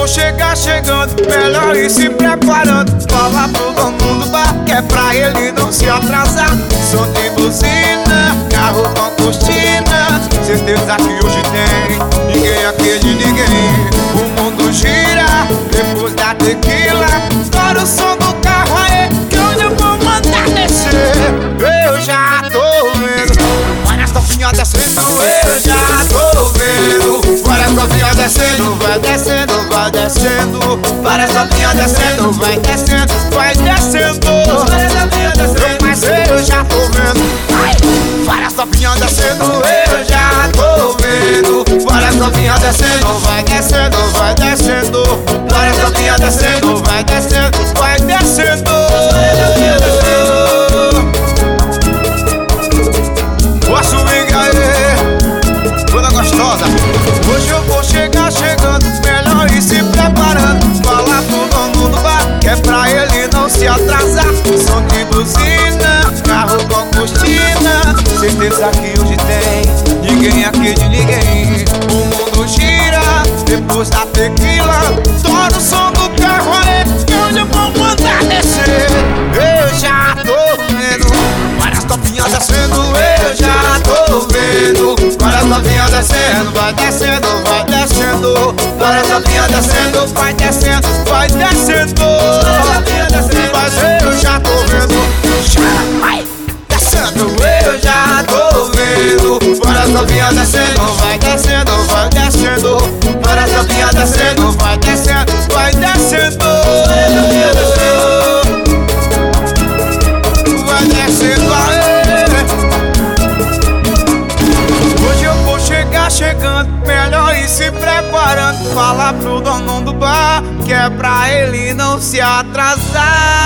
vou chegar chegando, melhor ir se preparando. Fala pro dono do bar que é pra ele não se atrasar. Som de buzina, carro com cortina, certeza que hoje tem ninguém aqui de ninguém. O mundo gira depois da tequila. Estoura o som do carro aí que hoje eu vou mandar descer. Eu já tô vendo várias topinhas descendo. Eu já tô vendo várias topinhas descendo. Vai descendo, vai descendo. Várias topinhas descendo. Vai descendo, vai descendo. Várias topinhas descendo. Mas eu já tô vendo várias topinhas descendo. Eu já tô vendo várias topinhas descendo. Vai descendo, vai descendo. Várias topinhas descendo. Vai descendo, vai descendo. Boa swing aí, toda gostosa. Hoje eu vou chegar chegando, melhor ir se preparando. Falar pro dono do bar que é pra ele não se atrasar. Som de buzina, carro com cortina, certeza que hoje tem ninguém aqui de ninguém. O mundo gira depois da tequila. Estoura o som do carro aí que hoje eu vou mandar descer. Eu já tô vendo várias topinhas descendo. Eu já tô vendo várias topinhas descendo. Vai descendo, vai descendo. Várias topinhas descendo. Vai descendo, vai descendo. Mas eu já tô vendo descendo. Eu já tô vendo várias topinhas descendo. Vai descendo, vai descendo. Várias topinhas descendo. Vai descendo, vai descendo. Vai descendo aí. Hoje eu vou chegar chegando, melhor ir se preparando. Falar pro dono do bar que é pra ele não se atrasar.